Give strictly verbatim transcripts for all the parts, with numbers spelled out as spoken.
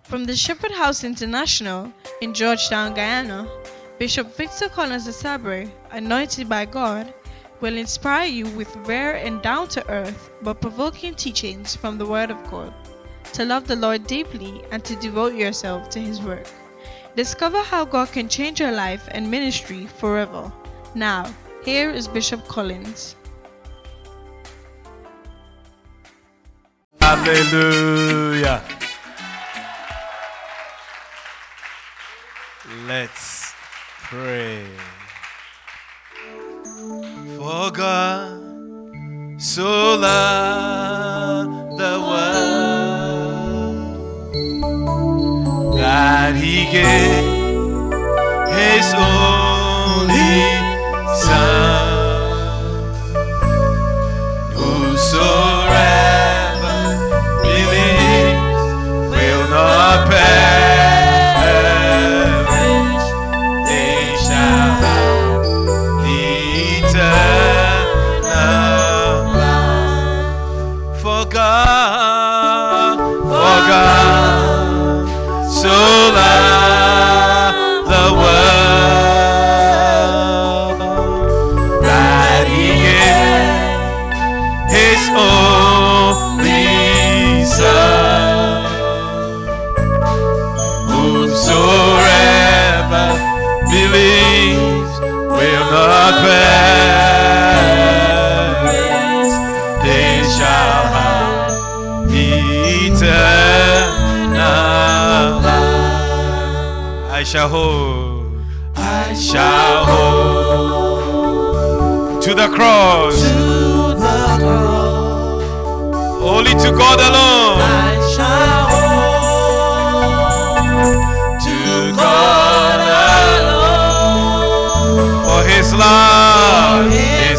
From the Shepherd House International in Georgetown, Guyana, Bishop Victor Collins Asabre, anointed by God, will inspire you with rare and down-to-earth but provoking teachings from the Word of God, to love the Lord deeply and to devote yourself to His work. Discover how God can change your life and ministry forever. Now, here is Bishop Collins. Hallelujah. Let's pray. For God so loved the world that He gave His only Son, whosoever believes will not perish, they shall have the eternal life. For God, for God so loved the world that He gave His only Son, whosoever believes will not perish, they shall have the eternal life. I shall hold, I shall hold to the cross, to the cross, only to God alone. I shall hold to God alone, for His love, His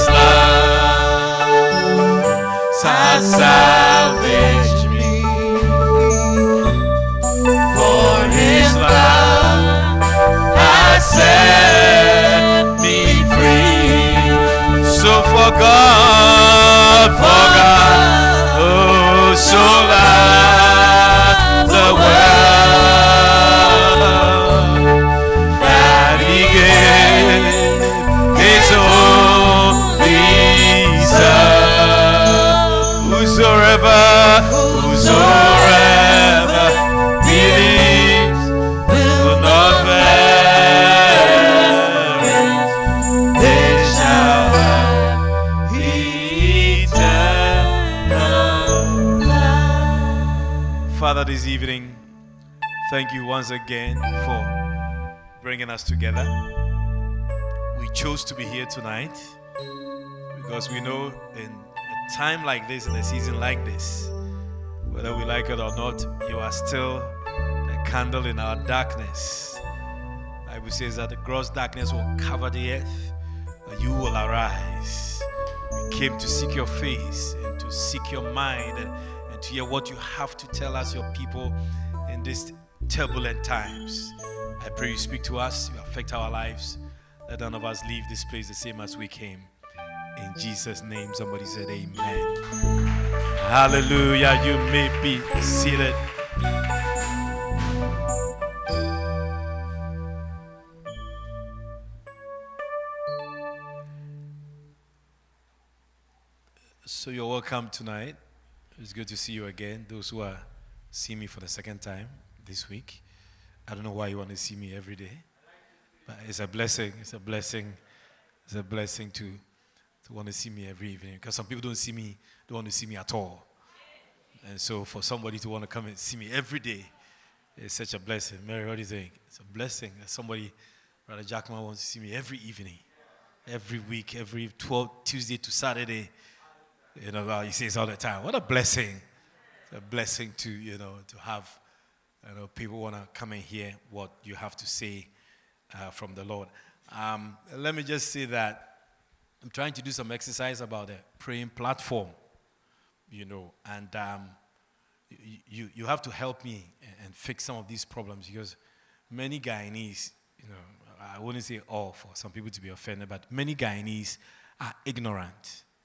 love has salvaged me, for His love has set me free. So for God, for God, oh, so loved the world that He gave His only Son, whosoever, whosoever believes will not perish, they shall have eternal life. Father, this evening, thank you once again for bringing us together. We chose to be here tonight because we know in a time like this, in a season like this, whether we like it or not, you are still the candle in our darkness. The Bible says that the gross darkness will cover the earth, but you will arise. We came to seek your face and to seek your mind and, and to hear what you have to tell us, your people, in these turbulent times. I pray you speak to us, you affect our lives. Let none of us leave this place the same as we came. In Jesus' name, somebody said amen. Hallelujah. You may be seated. So you're welcome tonight. It's good to see you again. Those who are seeing me for the second time this week. I don't know why you want to see me every day, but it's a blessing. It's a blessing. It's a blessing to, to want to see me every evening, because some people don't see me, don't want to see me at all. And so for somebody to want to come and see me every day, it's such a blessing. Mary, what do you think? It's a blessing that somebody, Brother Jackman, wants to see me every evening, every week, every twelve Tuesday to Saturday. You know, well, he says all the time, what a blessing. It's a blessing to, you know, to have, you know, people want to come and hear what you have to say uh, from the Lord. Um, let me just say that I'm trying to do some exercise about the praying platform, you know, and um, you, you you have to help me and, and fix some of these problems, because many Guyanese, you know, I wouldn't say all for some people to be offended, but many Guyanese are ignorant.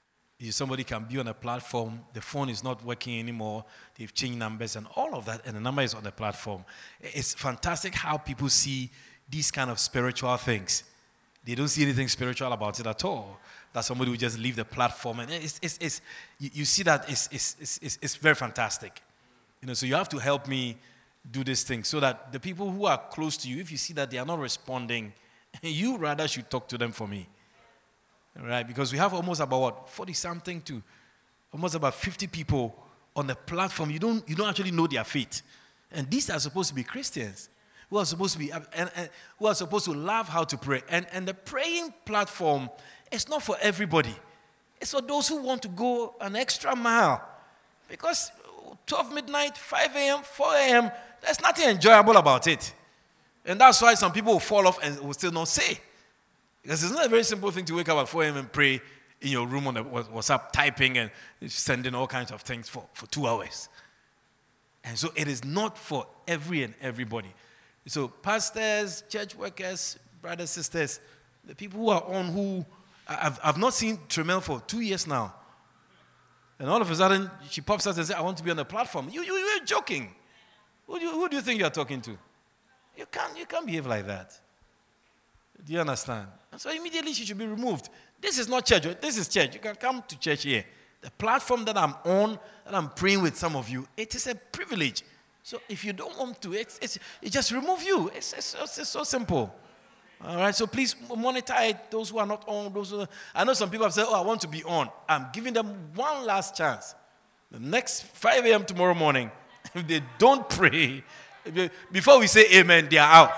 Somebody can be on a platform, the phone is not working anymore, they've changed numbers and all of that, and the number is on the platform. It's fantastic how people see these kind of spiritual things. They don't see anything spiritual about it at all. That somebody will just leave the platform, and it's, it's, it's you, you see that it's, it's, it's, it's very fantastic. You know, so you have to help me do this thing so that the people who are close to you, if you see that they are not responding, you rather should talk to them for me. Right, because we have almost about what forty something to almost about fifty people on the platform. You don't you don't actually know their faith, and these are supposed to be Christians who are supposed to be and, and who are supposed to love how to pray. And and the praying platform is not for everybody. It's for those who want to go an extra mile, because twelve midnight, five a.m., four a.m. there's nothing enjoyable about it, and that's why some people will fall off and will still not say. Because it's not a very simple thing to wake up at four a.m. and pray in your room on the WhatsApp, typing and sending all kinds of things for, for two hours. And so it is not for every and everybody. So pastors, church workers, brothers, sisters, the people who are on who, I've, I've not seen Tremel for two years now. And all of a sudden, she pops out and says, I want to be on the platform. You, you, you're joking. Who do, you, who do you think you're talking to? You can't, you can't behave like that. Do you understand? And so immediately she should be removed. This is not church. This is church. You can come to church here. The platform that I'm on, that I'm praying with some of you, it is a privilege. So if you don't want to, it's, it's, it just remove you. It's, it's, it's, it's so simple. All right, so please monitor it. Those who are not on, those who, I know some people have said, oh, I want to be on. I'm giving them one last chance. The next five a.m. tomorrow morning, if they don't pray, they, before we say amen, they are out.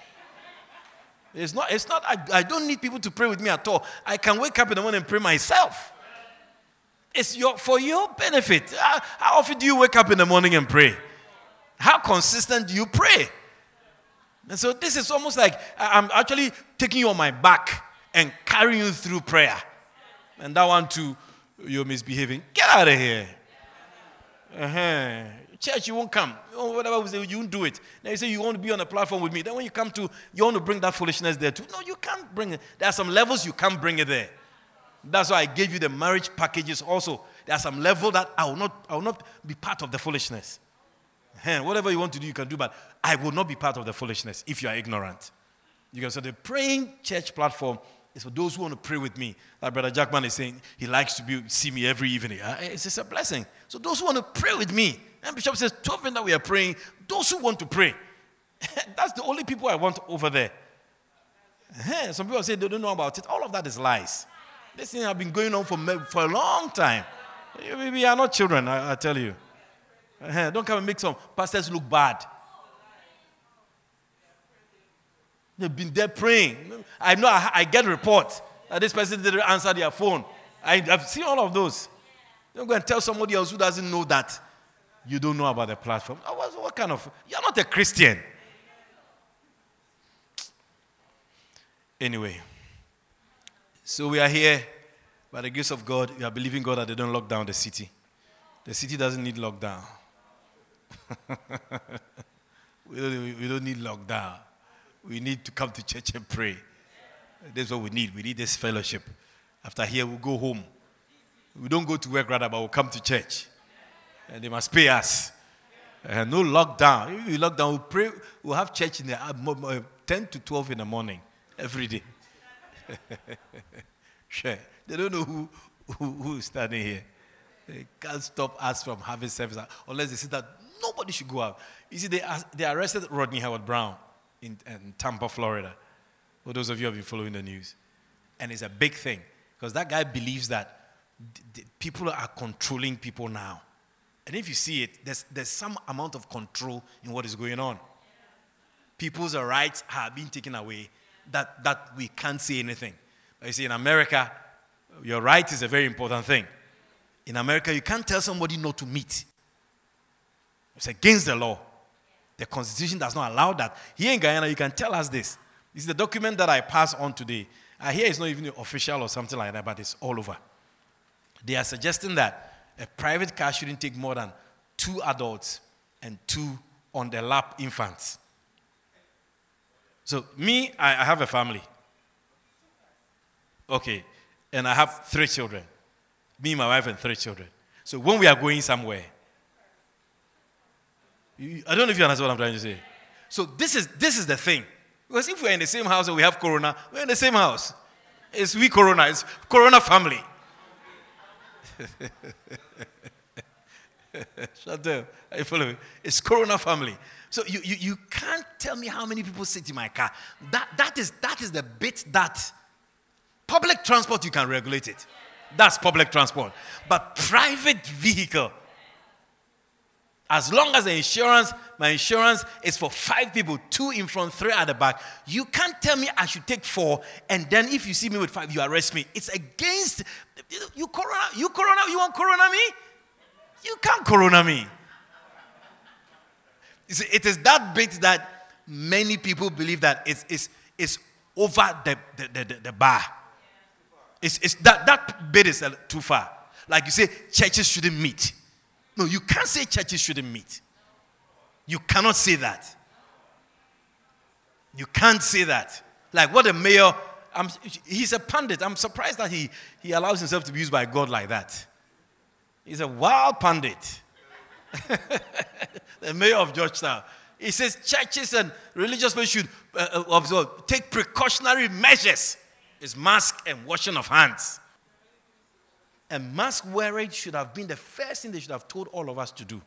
It's not, it's not I, I don't need people to pray with me at all. I can wake up in the morning and pray myself. It's your, for your benefit. How, how often do you wake up in the morning and pray? How consistent do you pray? And so this is almost like I'm actually taking you on my back and carrying you through prayer. And that one too, you're misbehaving. Get out of here. Uh-huh. Church, you won't come. Whatever we say, you won't do it. Now you say you want to be on a platform with me. Then when you come to, you want to bring that foolishness there too. No, you can't bring it. There are some levels you can't bring it there. That's why I gave you the marriage packages also. There are some level that I will not, I will not be part of the foolishness. Whatever you want to do, you can do, but I will not be part of the foolishness if you are ignorant. You can, so the praying church platform is for those who want to pray with me. Like Brother Jackman is saying, he likes to be, see me every evening. It's just a blessing. So those who want to pray with me, and Bishop says, twelve men that we are praying, those who want to pray. That's the only people I want over there. Some people say they don't know about it. All of that is lies. This thing has been going on for, for a long time. We are not children, I, I tell you. Don't come and make some pastors look bad. They've been there praying. I know I, I get reports that this person didn't answer their phone. I, I've seen all of those. Don't go and tell somebody else who doesn't know that you don't know about the platform. What, what kind of... You're not a Christian. Anyway. So we are here. By the grace of God, we are believing God that they don't lock down the city. The city doesn't need lockdown. we, don't, we don't need lockdown. We need to come to church and pray. That's what we need. We need this fellowship. After here, we'll go home. We don't go to work rather, but we'll come to church. And they must pay us. Uh, no lockdown. If we lock down, we'll pray. We'll have church in the uh, ten to twelve in the morning every day. Sure. They don't know who, who, who is standing here. They can't stop us from having service unless they say that nobody should go out. You see, they, they arrested Rodney Howard-Browne in, in Tampa, Florida. For those of you who have been following the news. And it's a big thing because that guy believes that d- d- people are controlling people now. And if you see it, there's, there's some amount of control in what is going on. People's rights are being taken away that, that we can't say anything. But you see, in America, your right is a very important thing. In America, you can't tell somebody not to meet. It's against the law. The Constitution does not allow that. Here in Guyana, you can tell us this. This is the document that I passed on today. I hear it's not even official or something like that, but it's all over. They are suggesting that a private car shouldn't take more than two adults and two on the lap infants. So me, I, I have a family. Okay. And I have three children. Me, my wife, and three children. So when we are going somewhere, you, I don't know if you understand what I'm trying to say. So this is this is the thing. Because if we're in the same house and we have corona, we're in the same house. It's we corona. It's corona family. Chantel, are you following me? It's corona family. So you, you, you can't tell me how many people sit in my car. That that is that is the bit that public transport you can regulate it. That's public transport. But private vehicle, as long as the insurance, my insurance is for five people, two in front, three at the back, you can't tell me I should take four, and then if you see me with five, you arrest me. It's against, you corona, you corona, you want corona me? You can't corona me. You see, it is that bit that many people believe that it's, it's, it's over the, the, the, the bar. It's, it's that, that bit is too far. Like you say, churches shouldn't meet. No, you can't say churches shouldn't meet. You cannot say that. You can't say that. Like what the mayor, I'm, he's a pundit. I'm surprised that he, he allows himself to be used by God like that. He's a wild pundit. The mayor of Georgetown. He says churches and religious people should uh, observe, take precautionary measures. It's mask and washing of hands. And mask wearing should have been the first thing they should have told all of us to do.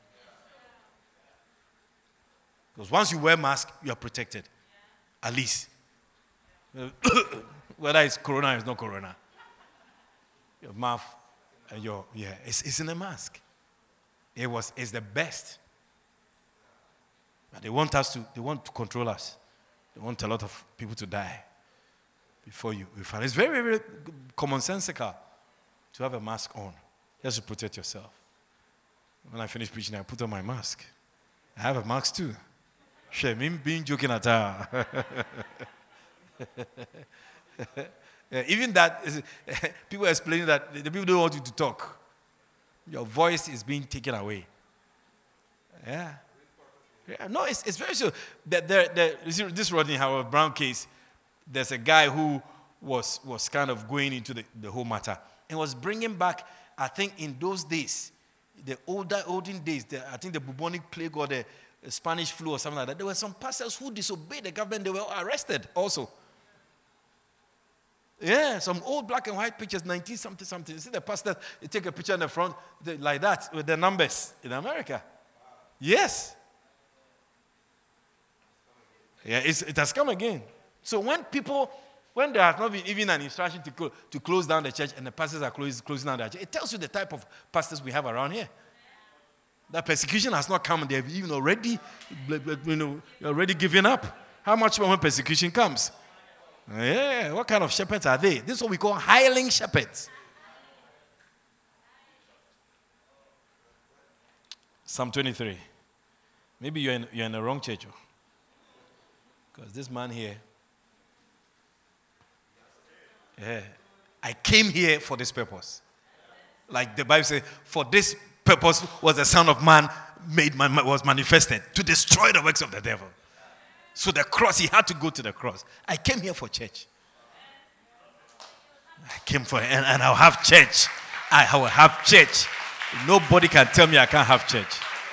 Because once you wear mask, you are protected. At least. Whether it's corona or it's not corona. Your mouth and your, yeah, it's, it's in a mask. It was, it's the best. But they want us to, they want to control us. They want a lot of people to die before you, you find. It's very, very commonsensical to have a mask on, just to protect yourself. When I finish preaching, I put on my mask. I have a mask too. Shame, me being joking at her. Yeah, even that, is, people are explaining that the people don't want you to talk. Your voice is being taken away. Yeah. Yeah, no, it's, it's very sure. That there, there, this Rodney Howard Brown case, there's a guy who was, was kind of going into the, the whole matter and was bringing back, I think in those days, the older, olden days, the, I think the bubonic plague or the, the Spanish flu or something like that, there were some pastors who disobeyed the government. They were arrested also. Yeah, some old black and white pictures, nineteen something something. You see the pastor, they take a picture in the front they, like that with the numbers in America. Yes. Yeah, it's, it has come again. So when people, when there has not been even an instruction to, clo- to close down the church and the pastors are close, closing down the church, it tells you the type of pastors we have around here. That persecution has not come. They've even already, you know, already given up. How much more when persecution comes? Yeah, what kind of shepherds are they? This is what we call hireling shepherds. Psalm twenty-three. Maybe you're in, you're in the wrong church. Because this man here, yeah, I came here for this purpose. Like the Bible says, for this purpose was the Son of Man made man, was manifested to destroy the works of the devil. So the cross, he had to go to the cross. I came here for church. I came for, and, and I'll have church. I will have church. Nobody can tell me I can't have church.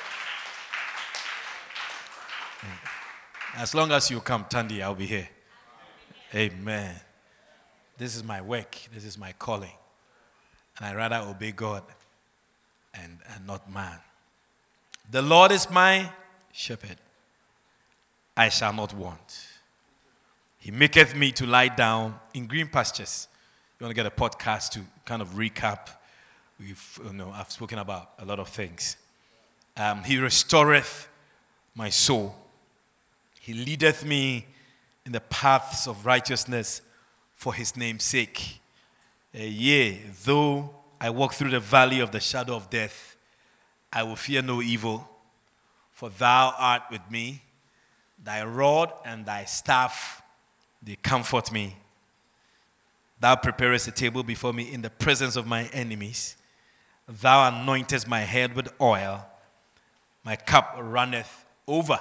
As long as you come, Tandy, I'll be here. Amen. This is my work. This is my calling. And I'd rather obey God and, and not man. The Lord is my shepherd. I shall not want. He maketh me to lie down in green pastures. You want to get a podcast to kind of recap. We've, you know, I've spoken about a lot of things. Um, he restoreth my soul. He leadeth me in the paths of righteousness for his name's sake. Uh, yea, though I walk through the valley of the shadow of death, I will fear no evil, for thou art with me. Thy rod and thy staff, they comfort me. Thou preparest a table before me in the presence of my enemies. Thou anointest my head with oil. My cup runneth over.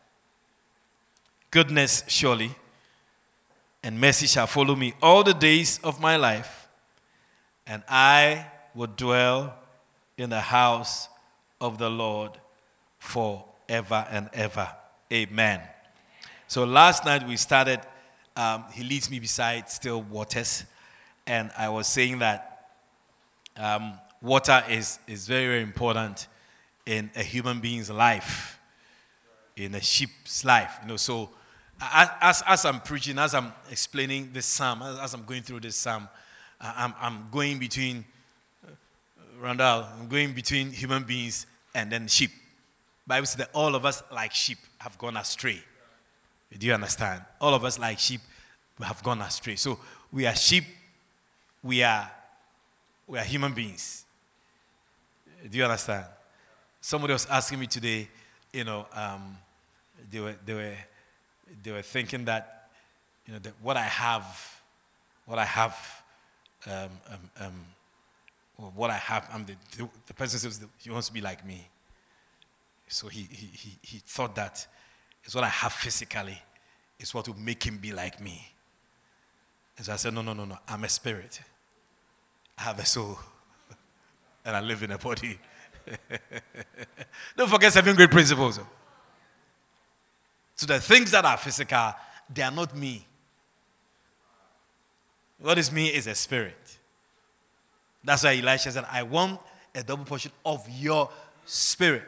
Goodness surely and mercy shall follow me all the days of my life, and I will dwell in the house of the Lord forever and ever. Amen. So last night we started, um, He leads me beside still waters. And I was saying that um, water is, is very, very important in a human being's life, in a sheep's life. You know, so as, as I'm preaching, as I'm explaining this psalm, as, as I'm going through this psalm, I'm, I'm going between, Randall, I'm going between human beings and then sheep. Bible says that all of us, like sheep, have gone astray. Do you understand? All of us, like sheep, have gone astray. So we are sheep. We are we are human beings. Do you understand? Somebody was asking me today. You know, um, they were they were they were thinking that you know that what I have, what I have, um, um, um, what I have. I'm the the, the person says he wants to be like me. So he, he, he, he thought that it's what I have physically is what will make him be like me. And so I said, no, no, no, no. I'm a spirit. I have a soul. And I live in a body. Don't forget seven great principles. So the things that are physical, they are not me. What is me is a spirit. That's why Elisha said, I want a double portion of your spirit.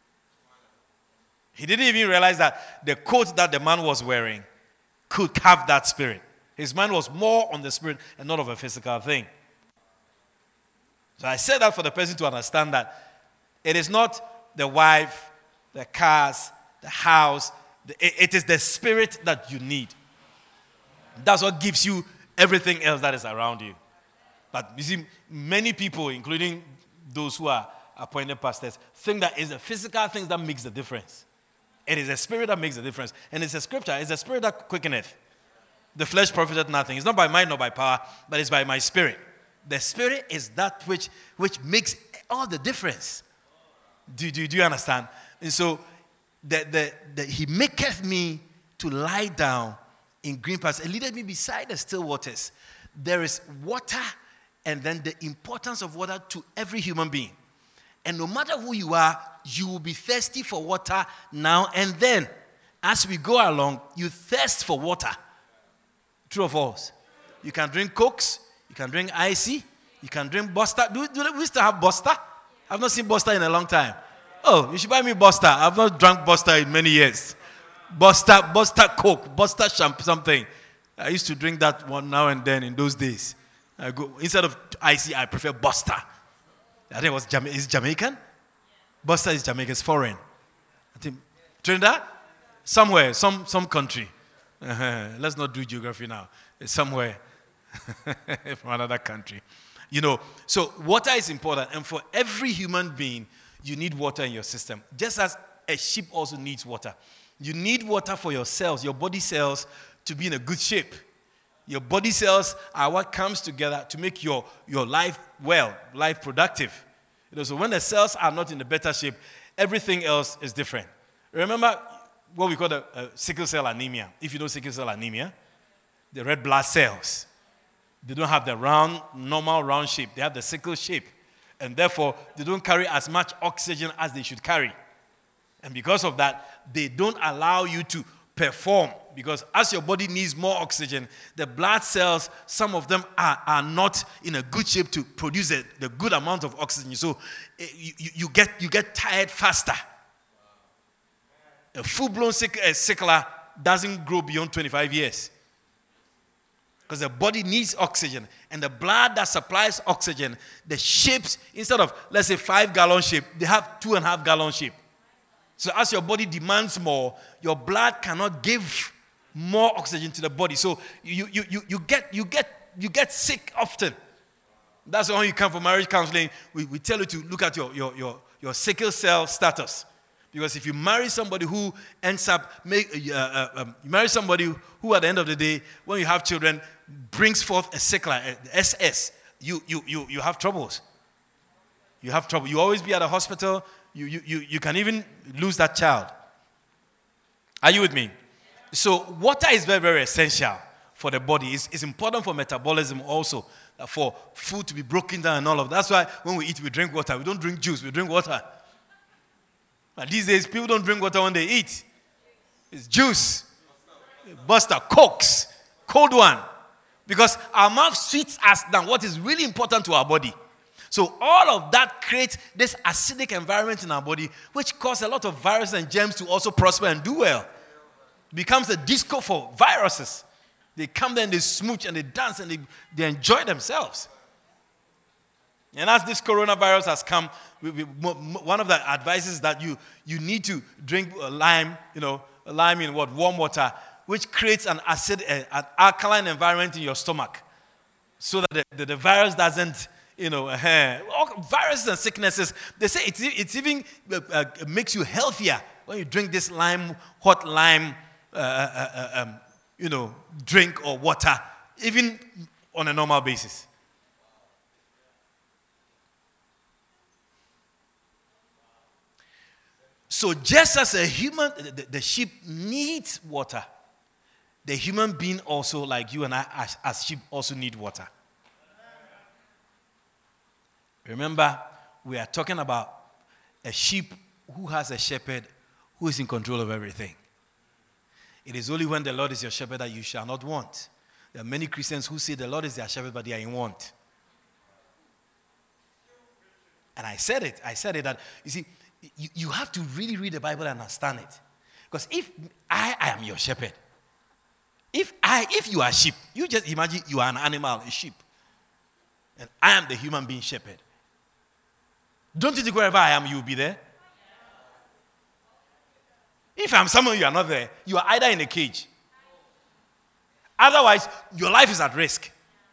He didn't even realize that the coat that the man was wearing could have that spirit. His mind was more on the spirit and not of a physical thing. So I said that for the person to understand that it is not the wife, the cars, the house. The, it, it is the spirit that you need. That's what gives you everything else that is around you. But you see, many people, including those who are appointed pastors, think that it's the physical things that makes the difference. It is a spirit that makes the difference. And it's a scripture. It's a spirit that quickeneth. The flesh profiteth nothing. It's not by might nor by power, but it's by my spirit. The spirit is that which, which makes all the difference. Do, do, do you understand? And so, the, the, the, he maketh me to lie down in green pastures. He leadeth me beside the still waters. There is water and then the importance of water to every human being. And no matter who you are, you will be thirsty for water now and then. As we go along, you thirst for water. True or false? You can drink Cokes, you can drink Icy, you can drink Buster. Do, do we still have Buster? I've not seen Buster in a long time. Oh, you should buy me Buster. I've not drunk Buster in many years. Buster, Buster Coke, Buster Champ, something. I used to drink that one now and then in those days. I go instead of Icy, I prefer Buster. I think it was Jama- is Jamaican? Buster is Jamaican, it's foreign. I think Trinidad? Somewhere, some some country. Uh-huh. Let's not do geography now. It's somewhere from another country. You know, so water is important. And for every human being, you need water in your system. Just as a sheep also needs water. You need water for your cells, your body cells, to be in a good shape. Your body cells are what comes together to make your, your life well, life productive. You know, so when the cells are not in a better shape, everything else is different. Remember what we call the uh, sickle cell anemia. If you know sickle cell anemia, the red blood cells, they don't have the round, normal round shape. They have the sickle shape. And therefore, they don't carry as much oxygen as they should carry. And because of that, they don't allow you to perform, because as your body needs more oxygen, the blood cells, some of them are, are not in a good shape to produce a, the good amount of oxygen. So you, you, you, get, you get tired faster. A full-blown sick, uh, sickler doesn't grow beyond twenty-five years. Because the body needs oxygen. And the blood that supplies oxygen, the shapes, instead of, let's say, five-gallon shape, they have two-and-a-half-gallon shape. So as your body demands more, your blood cannot give more oxygen to the body. So you, you, you, you, get, you, get, you get sick often. That's why when you come for marriage counseling, we, we tell you to look at your, your, your, your sickle cell status. Because if you marry somebody who ends up, make, uh, uh, um, you marry somebody who at the end of the day, when you have children, brings forth a sickler, a S S, you, you, you, you have troubles. You have trouble. You always be at a hospital. You, you, you, you can even lose that child. Are you with me? So water is very, very essential for the body. It's, it's important for metabolism also, uh, for food to be broken down and all of that. That's why when we eat, we drink water. We don't drink juice, we drink water. But these days, people don't drink water when they eat. It's juice, Buster, Cokes, cold one. Because our mouth sweets us down what is really important to our body. So all of that creates this acidic environment in our body, which causes a lot of viruses and germs to also prosper and do well. It becomes a disco for viruses. They come there and they smooch and they dance and they, they enjoy themselves. And as this coronavirus has come, we, we, one of the advices is that you, you need to drink lime, you know, lime in what? Warm water, which creates an acid, uh, an alkaline environment in your stomach, so that the, the, the virus doesn't, you know, uh, all viruses and sicknesses. They say it's, it's even uh, uh, makes you healthier when you drink this lime, hot lime, uh, uh, uh, um, you know, drink or water, even on a normal basis. So just as a human, the, the sheep needs water, the human being also, like you and I, as, as sheep, also need water. Remember, we are talking about a sheep who has a shepherd who is in control of everything. It is only when the Lord is your shepherd that you shall not want. There are many Christians who say the Lord is their shepherd, but they are in want. And I said it. I said it that, you see, you, you have to really read the Bible and understand it. Because if I, I am your shepherd, if I, if you are sheep, you just imagine you are an animal, a sheep. And I am the human being shepherd. Don't you think wherever I am, you will be there? If I'm somewhere you are not there, you are either in a cage. Otherwise, your life is at risk.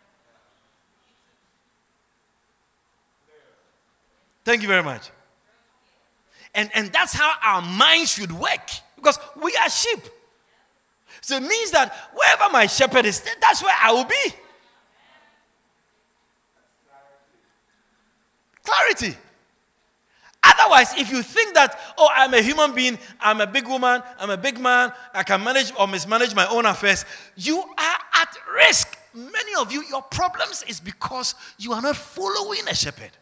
Thank you very much. And, and that's how our minds should work. Because we are sheep. So it means that wherever my shepherd is, that's where I will be. Clarity. Otherwise, if you think that, oh, I'm a human being, I'm a big woman, I'm a big man, I can manage or mismanage my own affairs, you are at risk. Many of you, your problems is because you are not following a shepherd.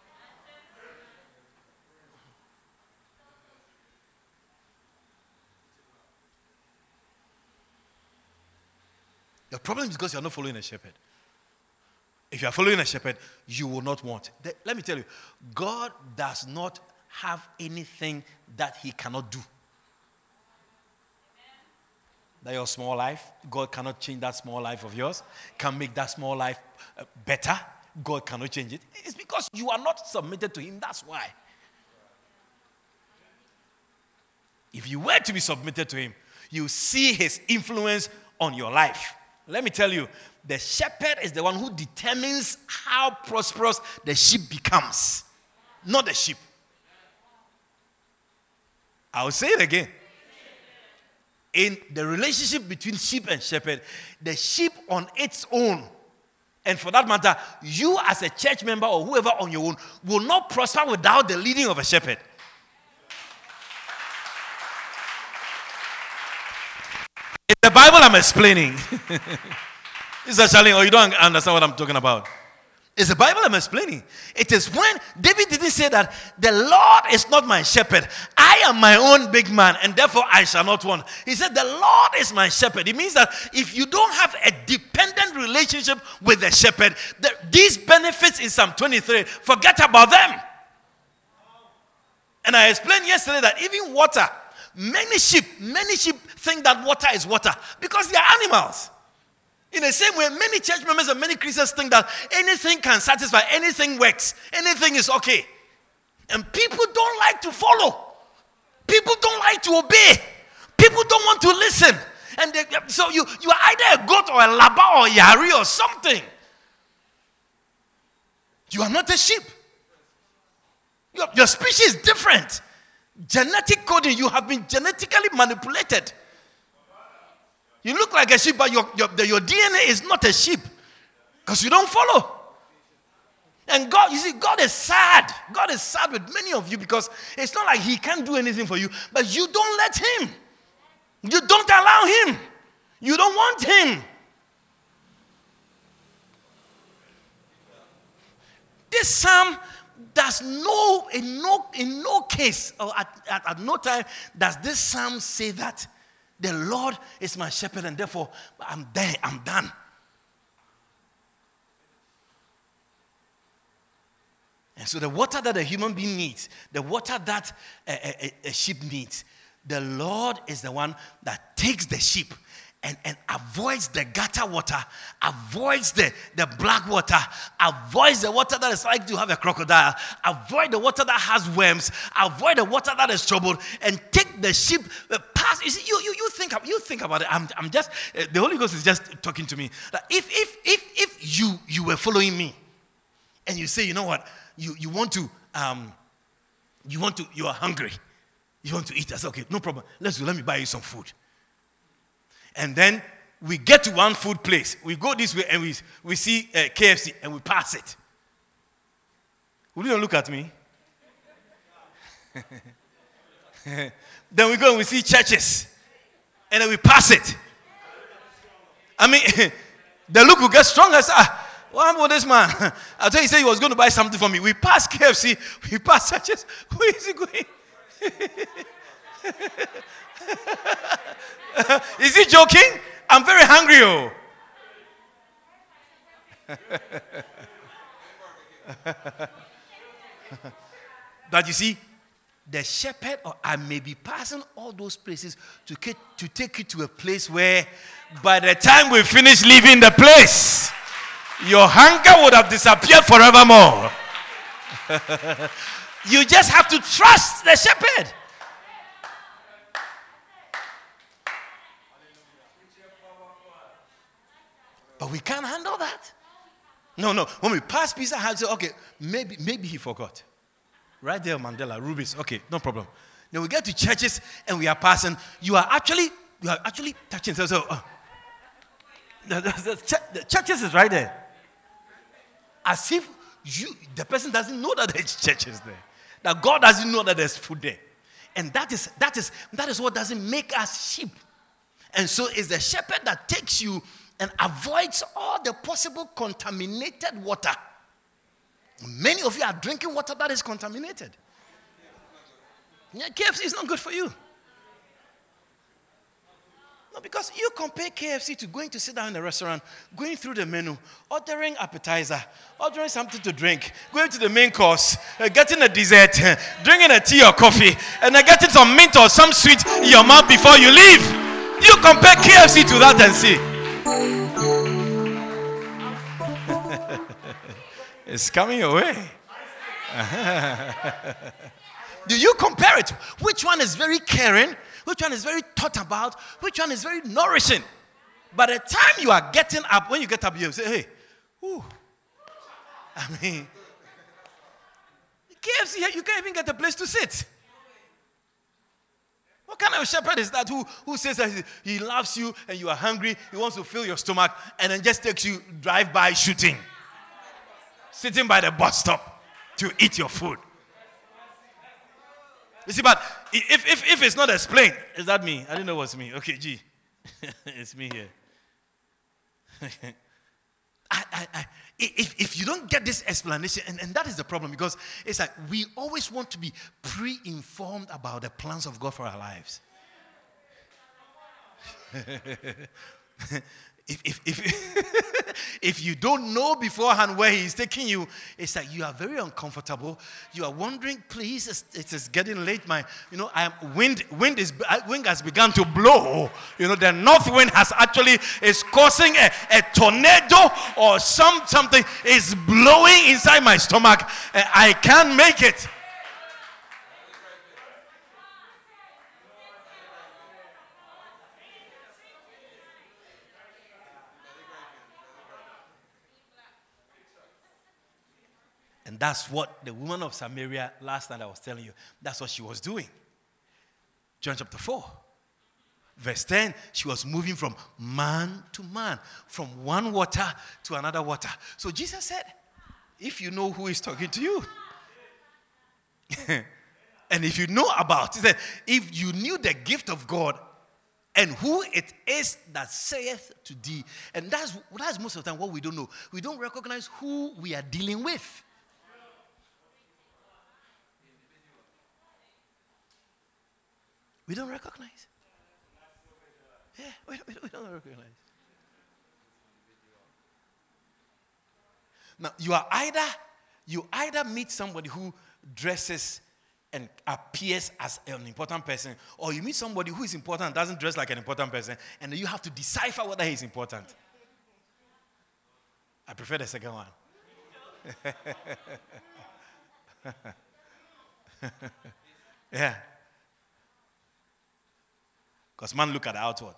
Your problem is because you are not following a shepherd. If you are following a shepherd, you will not want. Let me tell you, God does not have anything that he cannot do. That your small life, God cannot change that small life of yours, can make that small life better. God cannot change it. It's because you are not submitted to him. That's why. If you were to be submitted to him, you see his influence on your life. Let me tell you, the shepherd is the one who determines how prosperous the sheep becomes, not the sheep. I will say it again. In the relationship between sheep and shepherd, the sheep on its own, and for that matter, you as a church member or whoever on your own, will not prosper without the leading of a shepherd. In the Bible I'm explaining. Is that Charlie, or you don't understand what I'm talking about? It's the Bible I'm explaining. It is when David didn't say that the Lord is not my shepherd. I am my own big man, and therefore I shall not want. He said the Lord is my shepherd. It means that if you don't have a dependent relationship with the shepherd, the, these benefits in Psalm twenty-three, forget about them. And I explained yesterday that even water, many sheep, many sheep think that water is water because they are animals. In the same way, many church members and many Christians think that anything can satisfy, anything works, anything is okay. And people don't like to follow. People don't like to obey. People don't want to listen. And they, so you, you are either a goat or a laba or a yari or something. You are not a sheep. Your, your species is different. Genetic coding, you have been genetically manipulated. You look like a sheep, but your, your, your D N A is not a sheep. Because you don't follow. And God, you see, God is sad. God is sad with many of you because it's not like he can't do anything for you, but you don't let him. You don't allow him. You don't want him. This psalm does no, in no, in no case, or at, at, at no time, does this psalm say that the Lord is my shepherd and therefore I'm there, I'm done. And so the water that a human being needs, the water that a, a, a sheep needs, the Lord is the one that takes the sheep and, and avoids the gutter water, avoids the, the black water, avoids the water that is like to have a crocodile, avoid the water that has worms, avoid the water that is troubled, and take the sheep uh, past. You see, you, you, you, think, you think about it. I'm, I'm just, uh, the Holy Ghost is just talking to me. That if, if, if, if you, you were following me and you say, you know what, you, you want to, um, you want to, you are hungry. You want to eat? I said, okay, no problem. Let's go. Let me buy you some food. And then we get to one food place. We go this way and we, we see uh, K F C and we pass it. Will you not look at me? Then we go and we see churches. And then we pass it. I mean, the look will get stronger. Ah, what happened with this man? I thought he said he was going to buy something for me. We pass K F C. We pass churches. Where is he going? Is he joking? I'm very hungry. Oh. But you see, the shepherd, or I may be passing all those places to, get, to take you to a place where by the time we finish leaving the place, your hunger would have disappeared forevermore. You just have to trust the shepherd. But we can't handle that. No, no. When we pass Pizza Hut, say, okay, maybe, maybe he forgot. Right there, Mandela, Rubies. Okay, no problem. Then we get to churches and we are passing. You are actually, you are actually touching. So, so uh, the, the, the, the churches is right there. As if you, the person doesn't know that there's churches there. That God doesn't know that there's food there. And that is, that is, that is what doesn't make us sheep. And so it's the shepherd that takes you and avoids all the possible contaminated water. Many of you are drinking water that is contaminated. Yeah, K F C is not good for you. No, because you compare K F C to going to sit down in a restaurant, going through the menu, ordering appetizer, ordering something to drink, going to the main course, uh, getting a dessert, uh, drinking a tea or coffee, and then getting some mint or some sweet in your mouth before you leave. You compare K F C to that and see. It's coming your way. Do you compare it? Which one is very caring? Which one is very thought about? Which one is very nourishing? By the time you are getting up, when you get up, you say, hey, ooh. I mean, K F C, you can't even get a place to sit. What kind of shepherd is that who, who says that he, he loves you and you are hungry, he wants to fill your stomach, and then just takes you drive-by shooting? Sitting by the bus stop to eat your food. You see, but if, if, if it's not explained, is that me? I didn't know it was me. Okay, gee. It's me here. I, I, I, if, if you don't get this explanation, and, and that is the problem, because it's like we always want to be pre-informed about the plans of God for our lives. If if if, if you don't know beforehand where he's taking you, it's like you are very uncomfortable. You are wondering, please, it's, it is getting late. My, you know, I am wind. Wind is wind has begun to blow. You know, the north wind has actually is causing a, a tornado or some something is blowing inside my stomach. I can't make it. And that's what the woman of Samaria, last night I was telling you, that's what she was doing. John chapter four. Verse ten, she was moving from man to man, from one water to another water. So Jesus said, if you know who is talking to you, and if you know about, he said, if you knew the gift of God and who it is that saith to thee, and that's, that's most of the time what we don't know. We don't recognize who we are dealing with. We don't recognize. Yeah, we, we, we don't recognize. Now, you are either, you either meet somebody who dresses and appears as an important person, or you meet somebody who is important and doesn't dress like an important person, and then you have to decipher whether he is important. I prefer the second one. Yeah. Because man look at the outward.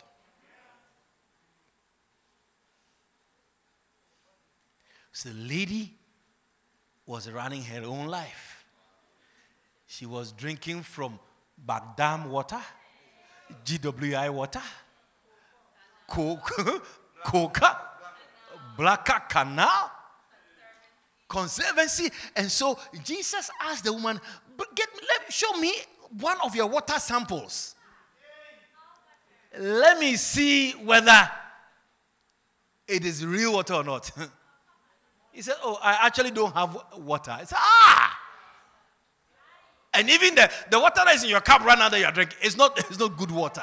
So the lady was running her own life. She was drinking from Bagdam water, G W I water, Coke, Coca, Blacker Canal, Conservancy. And so Jesus asked the woman, Get, let, show me one of your water samples. Let me see whether it is real water or not. He said, oh, I actually don't have water. I said, ah! And even the, the water that is in your cup right now that you are drinking, it's not, it's not good water.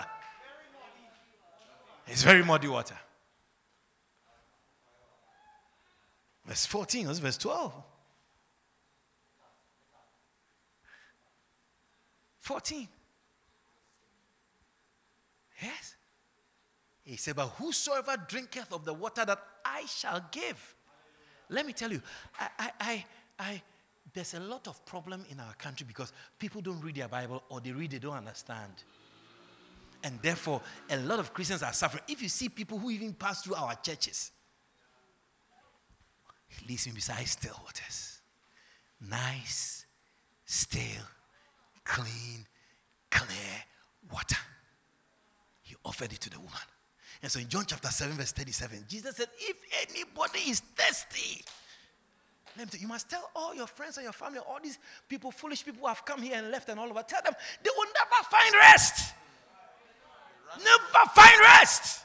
It's very muddy water. Verse fourteen, that's verse twelve. fourteen. Yes. He said, but whosoever drinketh of the water that I shall give. Let me tell you, I, I, I, I, there's a lot of problem in our country because people don't read their Bible, or they read, they don't understand. And therefore, a lot of Christians are suffering. If you see people who even pass through our churches, he leaves me beside still waters. Nice, still, clean, clear water. He offered it to the woman. And so in John chapter seven, verse thirty-seven, Jesus said, if anybody is thirsty, let me tell you, you must tell all your friends and your family, all these people, foolish people who have come here and left and all over, tell them they will never find rest. Never find rest.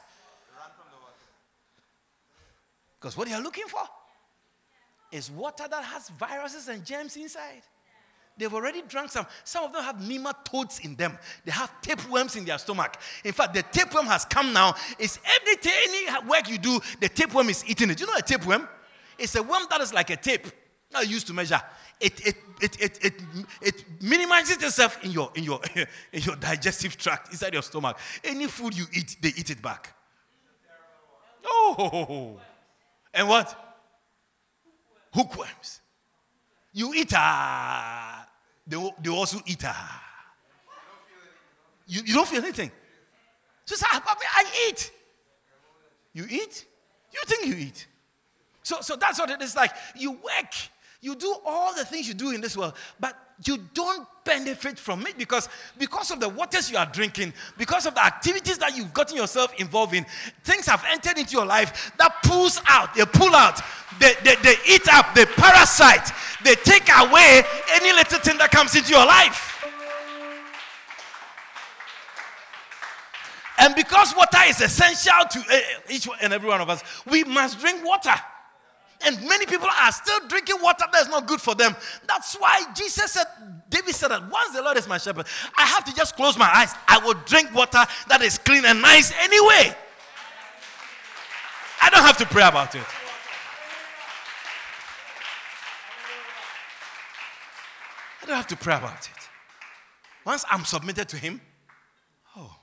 Because what they are looking for is water that has viruses and germs inside. They've already drunk some. Some of them have nematodes in them. They have tapeworms in their stomach. In fact, the tapeworm has come now. It's everything, any work you do, the tapeworm is eating it. You know a tapeworm? It's a worm that is like a tape. Not used to measure. It it it it it, it minimizes itself in your in your in your digestive tract, inside your stomach. Any food you eat, they eat it back. Oh, and what? Hookworms. You eat ah, they, they also eat ah. You, you don't feel anything. So say, I eat. You eat? You think you eat? So, so that's what it is like. You work. You do all the things you do in this world, but you don't benefit from it because, because of the waters you are drinking, because of the activities that you've gotten yourself involved in, things have entered into your life that pulls out, they pull out, they, they, they eat up, they parasite, they take away any little thing that comes into your life. And because water is essential to each and every one of us, we must drink water. And many people are still drinking water that's not good for them. That's why Jesus said, David said that once the Lord is my shepherd, I have to just close my eyes. I will drink water that is clean and nice anyway. I don't have to pray about it. I don't have to pray about it. Once I'm submitted to him, oh,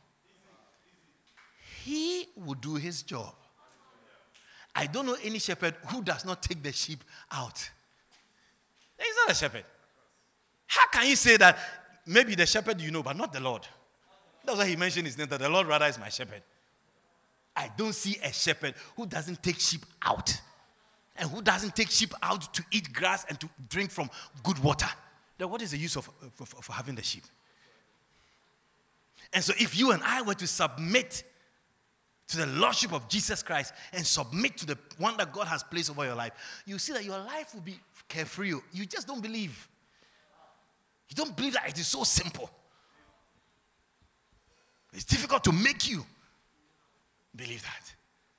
he will do his job. I don't know any shepherd who does not take the sheep out. He's not a shepherd. How can you say that maybe the shepherd you know, but not the Lord? That's why he mentioned his name, that the Lord rather is my shepherd. I don't see a shepherd who doesn't take sheep out and who doesn't take sheep out to eat grass and to drink from good water. Then what is the use of, of, of having the sheep? And so if you and I were to submit to the Lordship of Jesus Christ and submit to the one that God has placed over your life, you see that your life will be carefree. You just don't believe. You don't believe that it is so simple. It's difficult to make you believe that.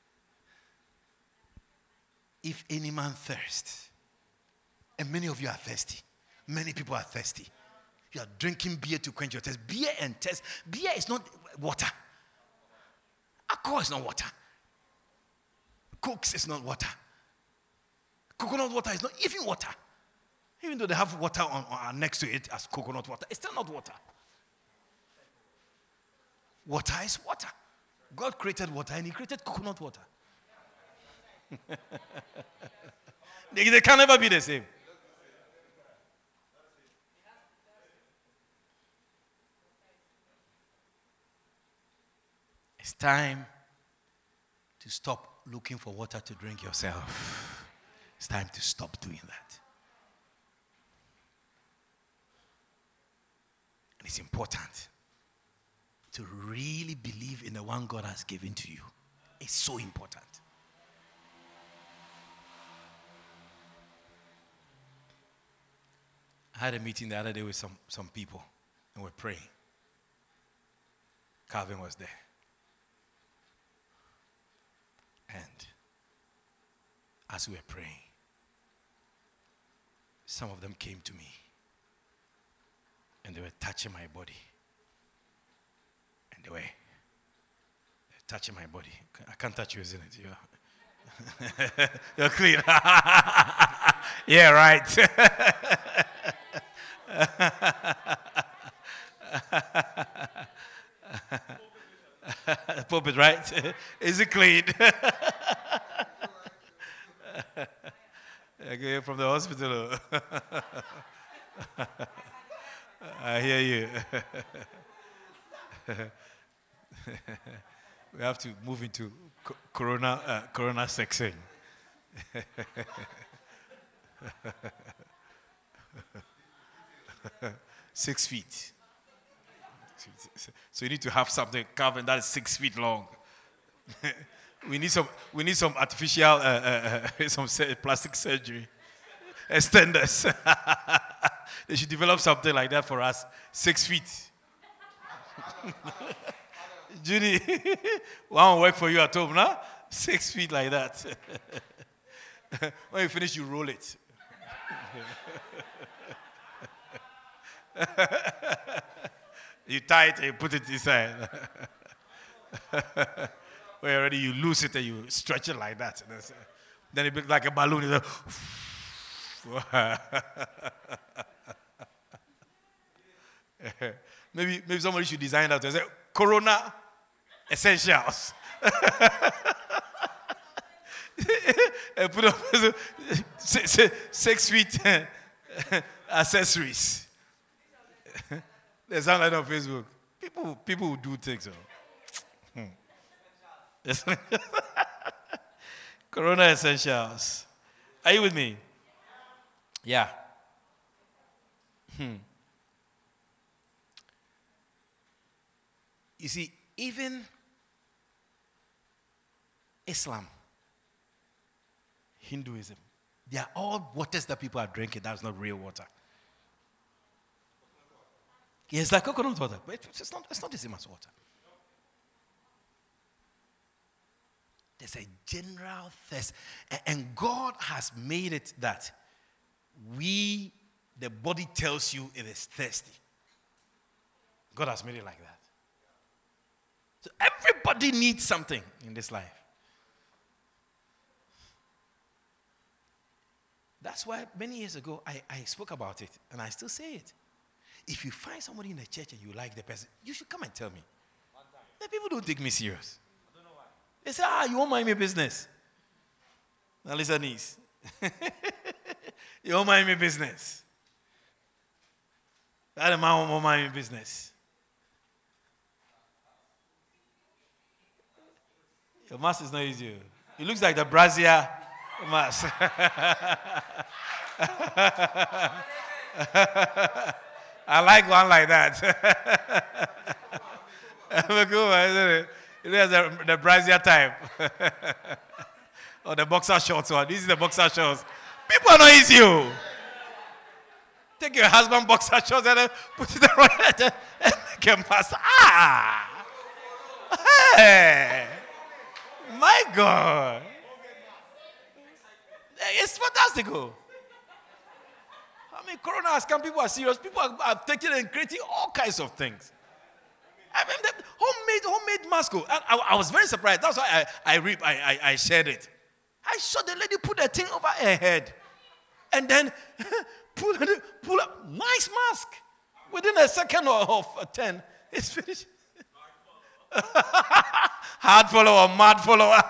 If any man thirst, and many of you are thirsty, many people are thirsty. You are drinking beer to quench your thirst. Beer and thirst. Beer is not water. Alcohol is not water. Coke is not water. Coconut water is not even water. Even though they have water on, on next to it as coconut water, it's still not water. Water is water. God created water and he created coconut water. they, they can never be the same. It's time to stop looking for water to drink yourself. It's time to stop doing that. And it's important to really believe in the one God has given to you. It's so important. I had a meeting the other day with some, some people and we're praying. Calvin was there. And as we were praying, some of them came to me and they were touching my body. And they were, they were touching my body. I can't touch you, isn't it? You're, you're clean. Yeah, right. Pulpit, right? Is it clean? Okay, from the hospital. I hear you. We have to move into co- corona uh, corona section. Six feet. So you need to have something carved that is six feet long. we need some. We need some artificial, uh, uh, uh, some plastic surgery, extenders. They should develop something like that for us. Six feet. Judy, one will work for you at home, no? Six feet like that. When you finish, you roll it. You tie it and you put it inside. When you're ready, you loose it and you stretch it like that. Then it becomes like a balloon. maybe, maybe somebody should design that and say, Corona Essentials. And put up six, six feet accessories. They sound like on Facebook. People, people who do things. Oh. Hmm. Corona Essentials. Are you with me? Yeah. Hmm. You see, even Islam, Hinduism, they are all waters that people are drinking. That's not real water. Yeah, it's like coconut water, but it's not, it's not the same as water. There's a general thirst. And God has made it that we, the body tells you it is thirsty. God has made it like that. So everybody needs something in this life. That's why many years ago I, I spoke about it, and I still say it. If you find somebody in the church and you like the person, you should come and tell me. The people don't take me serious. I don't know why. They say, ah, you won't mind my business. Now listen, niece. You won't mind my business. That man won't mind my business. Your mask is not easy. It looks like the brazier mask. I like one like that. It has the, the brazier type. Or the boxer shorts one. This is the boxer shorts. People are not easy. Oh. Take your husband boxer shorts and then put it around and make him pass. Ah! Hey! My God. It's fantastic. I mean, Corona has come. People are serious. People are, are taking and creating all kinds of things. I mean, the homemade, homemade mask. I, I, I was very surprised. That's why I, I, re, I, I, I shared it. I saw the lady put a thing over her head, and then pull, pull up. Nice mask. Within a second or of ten, it's finished. Hard follower, mad follower.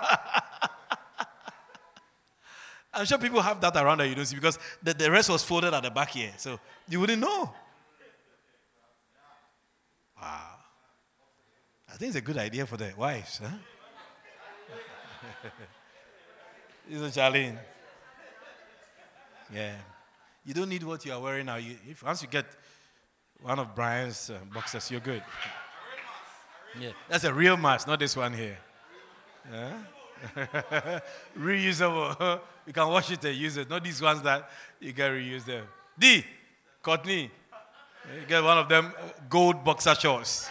I'm sure people have that around that you don't see because the, the rest was folded at the back here. So you wouldn't know. Wow. I think it's a good idea for the wives. Huh? This is Charlene. Yeah. You don't need what you are wearing now. You, if Once you get one of Brian's uh, boxers, you're good. Yeah. That's a real mask, not this one here. Yeah? Reusable. You can wash it and use it. Not these ones that you can reuse them. D. Courtney. You get one of them gold boxer shorts.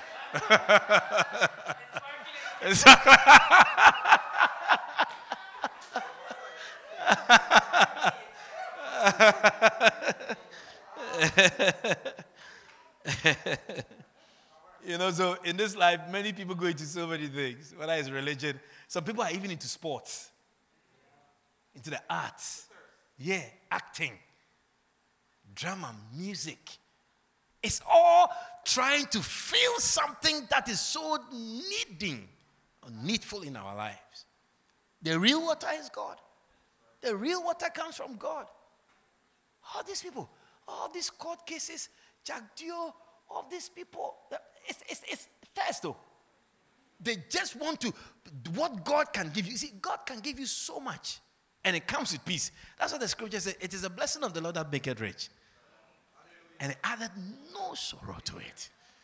You know, so in this life, many people go into so many things, whether it's religion. Some people are even into sports, into the arts. Yeah, acting, drama, music. It's all trying to feel something that is so needing or needful in our lives. The real water is God. The real water comes from God. All these people, all these court cases, Jack Dio, all these people, it's, it's, it's thirst though. They just want to, what God can give you. See, God can give you so much. And it comes with peace. That's what the scripture says. It is a blessing of the Lord that maketh rich. And it added no sorrow to it.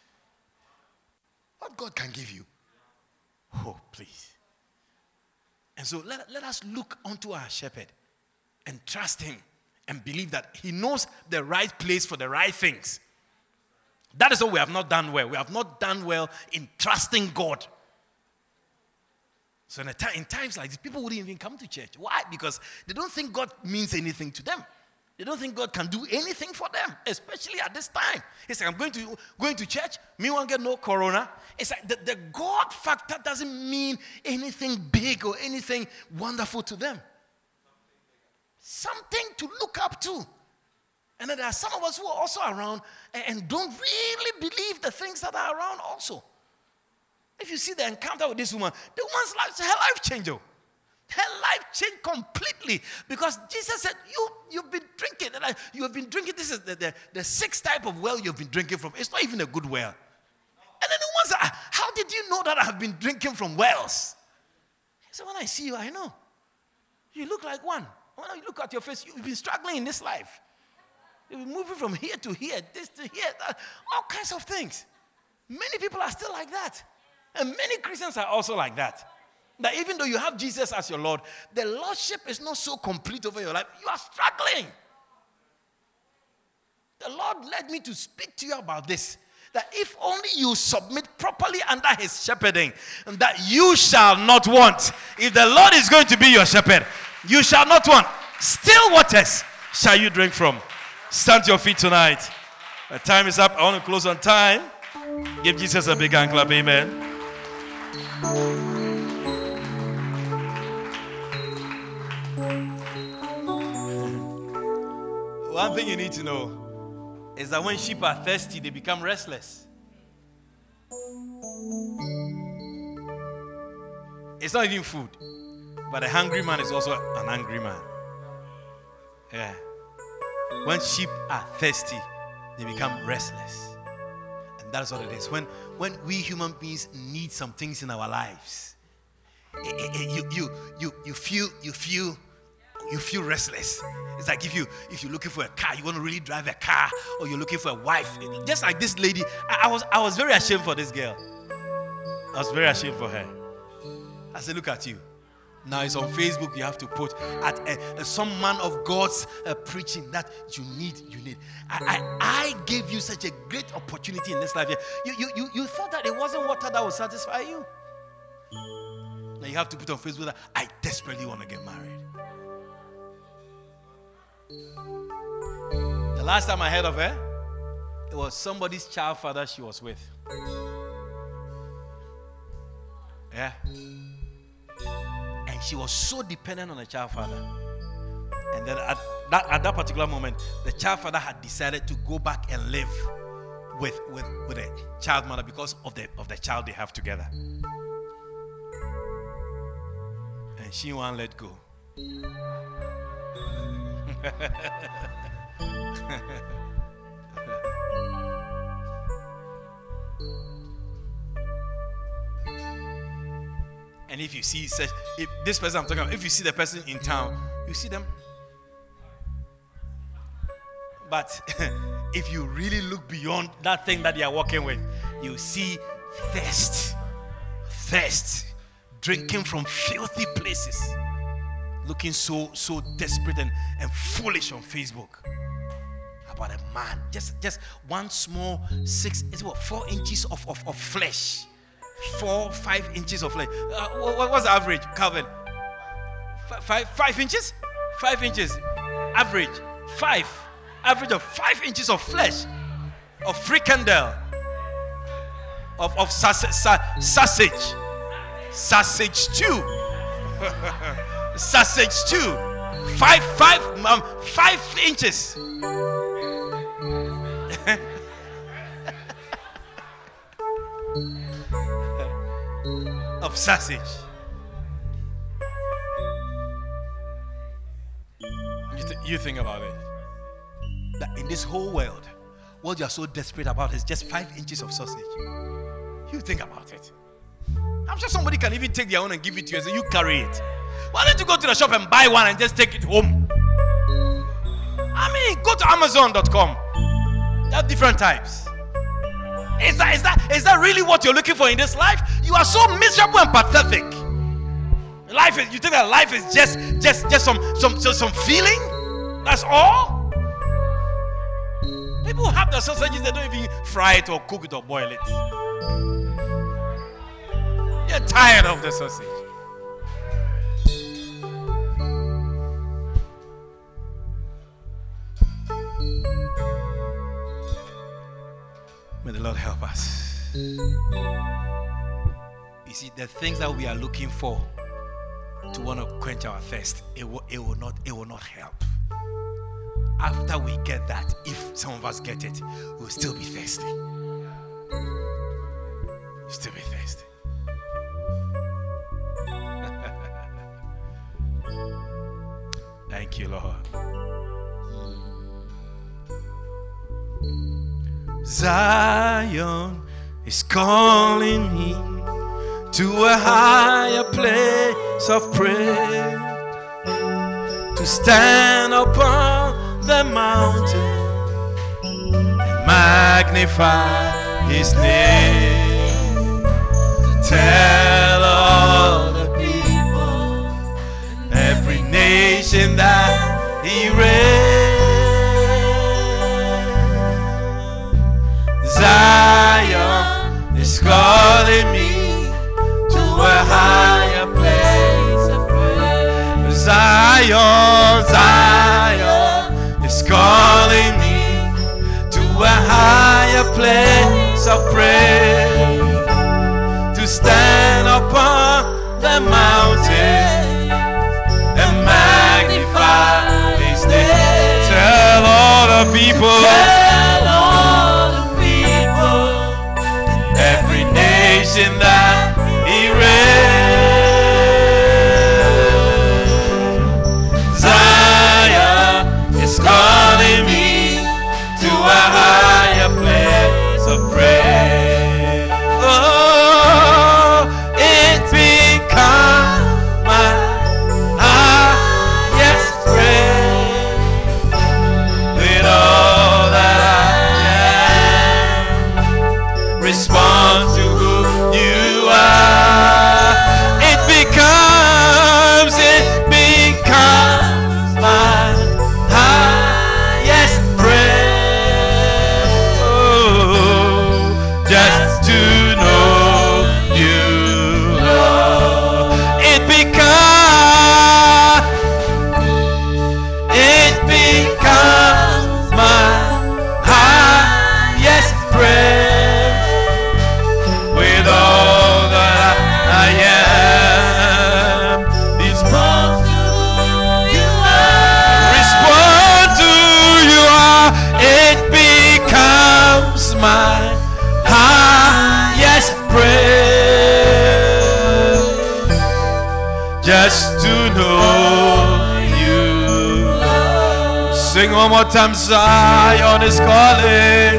What God can give you. Oh, please. And so let, let us look unto our shepherd and trust him and believe that he knows the right place for the right things. That is what we have not done well. We have not done well in trusting God. So in, a time, in times like this, people wouldn't even come to church. Why? Because they don't think God means anything to them. They don't think God can do anything for them, especially at this time. It's like, I'm going to going to church, me won't get no corona. It's like the, the God factor doesn't mean anything big or anything wonderful to them. Something to look up to. And then there are some of us who are also around and, and don't really believe the things that are around also. If you see the encounter with this woman, the woman's life, her life changed. Her life changed completely because Jesus said, you, you've been drinking. And I, you have been drinking. This is the, the, the sixth type of well you've been drinking from. It's not even a good well. And then the one said, how did you know that I have been drinking from wells? He said, when I see you, I know. You look like one. When I look at your face, you've been struggling in this life. You've been moving from here to here, this to here, that, all kinds of things. Many people are still like that. And many Christians are also like that. That even though you have Jesus as your Lord, the Lordship is not so complete over your life. You are struggling. The Lord led me to speak to you about this. That if only you submit properly under his shepherding, that you shall not want. If the Lord is going to be your shepherd, you shall not want. Still waters shall you drink from. Stand to your feet tonight. The time is up. I want to close on time. Give Jesus a big hand clap. Amen. One thing you need to know is that when sheep are thirsty, they become restless. It's not even food, but a hungry man is also an angry man. Yeah. When sheep are thirsty, they become restless. And that's what it is. When, when we human beings need some things in our lives, it, it, it, you, you, you, you feel, you feel, you feel restless. It's like if you if you're looking for a car, you want to really drive a car, or you're looking for a wife. Just like this lady, I, I was I was very ashamed for this girl. I was very ashamed for her. I said, look at you. Now it's on Facebook. You have to put at uh, some man of God's uh, preaching that you need. You need. I, I I gave you such a great opportunity in this life. You you you you thought that it wasn't water that would satisfy you. Now you have to put on Facebook that I desperately want to get married. The last time I heard of her, it was somebody's child father she was with. Yeah. And she was so dependent on the child father. And then at that, at that particular moment, the child father had decided to go back and live with, with, with the child mother because of the, of the child they have together. And she won't let go. And if you see such, if this person I'm talking about, if you see the person in town, you see them. But if you really look beyond that thing that they are working with, you see thirst, thirst, drinking from filthy places, looking so so desperate and, and foolish on Facebook about a man, just just one small six, it's what four inches of, of, of flesh. Four, five inches of flesh. Uh, what, what's the average, Calvin? F- five, five inches? Five inches. Average. Five. Average of five inches of flesh. Of frikandel. Of, of sausage. Sausage. Sausage stew. Sausage stew. Five, five, um, five inches. Of sausage. You, th- you think about it. That in this whole world, what you are so desperate about is just five inches of sausage. You think about it. I'm sure somebody can even take their own and give it to you and say, you carry it. Why don't you go to the shop and buy one and just take it home? I mean, go to amazon dot com. There are different types. Is that, is that, is that really what you're looking for in this life? You are so miserable and pathetic. Life is, you think that life is just, just, just some, some, some, some feeling? That's all? People have their sausages, they don't even fry it or cook it or boil it. You're tired of the sausage. May the Lord help us. You see, the things that we are looking for to want to quench our thirst, it will, it will not, it will not help. After we get that, if some of us get it, we'll still be thirsty. We'll still be thirsty. Thank you, Lord. Zion is calling me to a higher place of prayer, to stand upon the mountain and magnify His name, to tell all the people, every nation that He reigns. Zion is calling me to a higher place of prayer. Zion, Zion is calling me to a higher place of prayer, to stand upon the mountain and magnify His name. Tell all the people, tell all the every nation that He reigns. Zion is calling me to a higher place of prayer. Oh, it's become my highest prayer, with all that I am. Respond to who you one more time. Zion is calling.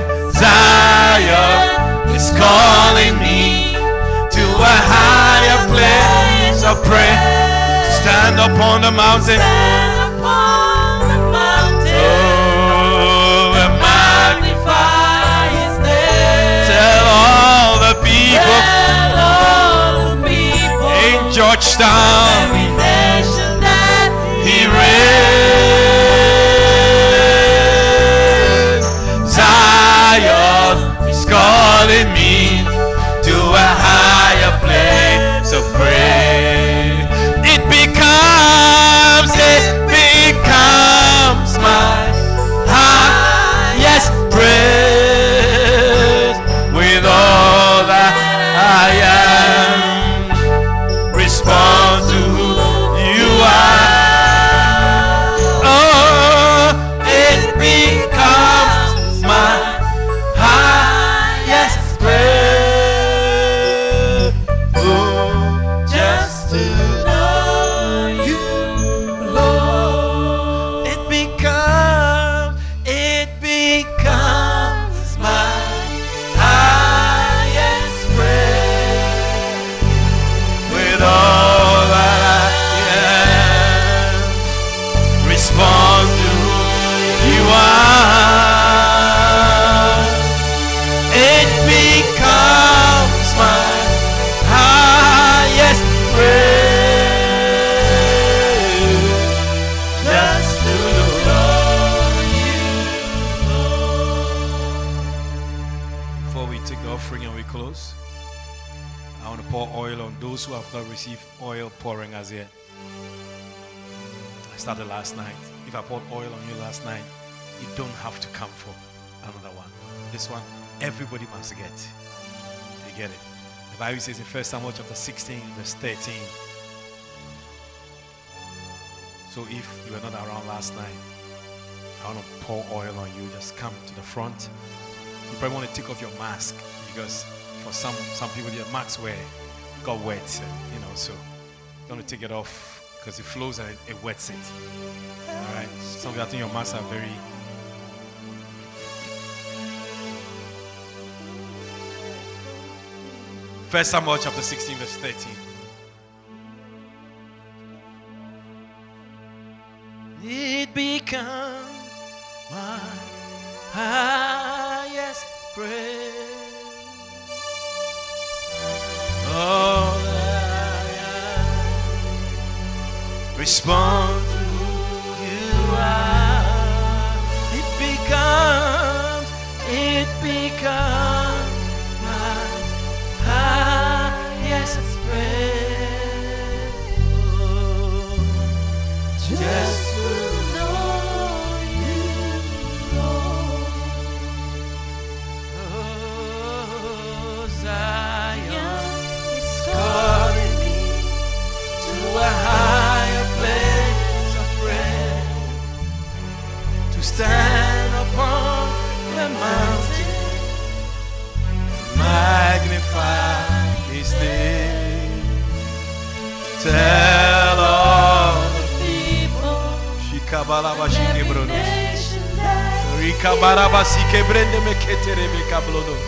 Zion is calling me to a higher place of prayer. Stand upon the mountain. Stand upon the mountain. Oh, and Magnify His name. tell all the people Tell all the people in Georgetown every nation that He reigns. Zion is calling me to a higher place of praise. It becomes, it becomes my highest praise with all that I am. Respond to who you are. Oh, it becomes my highest praise. Oh, just to know you, Lord. It becomes, it becomes my highest praise with all that I am. Respond to who you are. It becomes my highest praise just to know you, Lord. Before we take the offering and we close, I want to pour oil on those who have not received oil pouring as yet. I started last night. If I poured oil on you last night, you don't have to come for another one. This one, everybody must get. You get it? The Bible says in First Samuel chapter sixteen, verse thirteen. So if you were not around last night, I want to pour oil on you. Just come to the front. You probably want to take off your mask because for some some people their masks were got wet, and, you know. So you want to take it off because it flows and it, it wets it. All right. Some of you, I think your masks are very. First Samuel chapter sixteen, verse thirteen. It becomes my highest praise. All that I am. Respond to who you are. It becomes, it becomes my highest praise. Oh, just to know you, Lord. Oh, Zion is calling me to a higher place of prayer, to stand upon the mountain, magnify His name, tell all the people, Shikabalaba Shikebronos, Rikabaraba Sikebrende Meketere Mekablonos.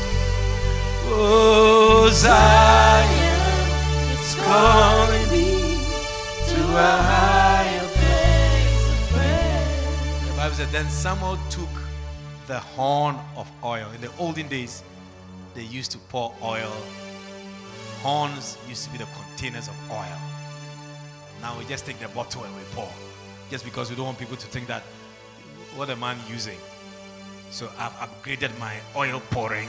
Oh, Zion is calling me to a higher place of prayer. The Bible said, then Samuel took the horn of oil. In the olden days, they used to pour oil. Horns used to be the containers of oil. Now we just take the bottle and we pour. Just because we don't want people to think that what a man using. So I've upgraded my oil pouring.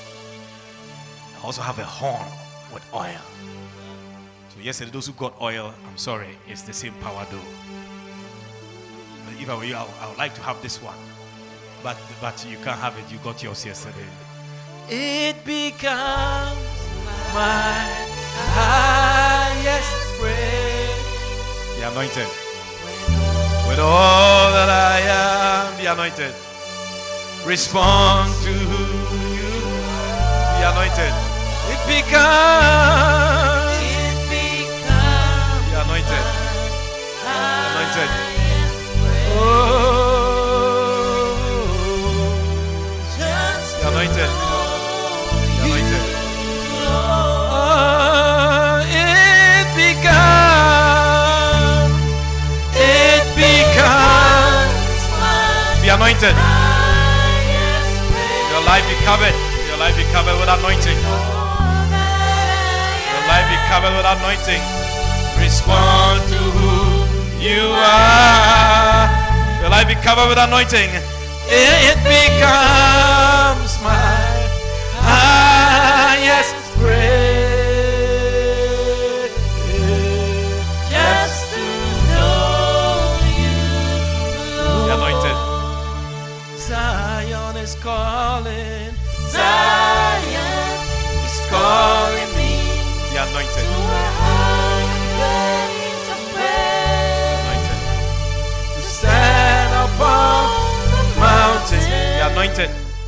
I also have a horn with oil. So yesterday, those who got oil, I'm sorry, it's the same power though. But if I were you, I, I would like to have this one. But but you can't have it. You got yours yesterday. It becomes my highest praise. The anointed. With all that I am, the anointed. Respond to you, the anointed. It becomes, it becomes the anointed. The anointed. Oh, anointed. Your life be covered. Your life be covered with anointing. Your life be covered with anointing. Respond to who you are. Your life be covered with anointing. It becomes my highest praise. Just to know you, The anointed. Zion is calling. Zion is calling me The anointed. to a higher place of praise. Anointed. To stand upon the mountain. The anointed.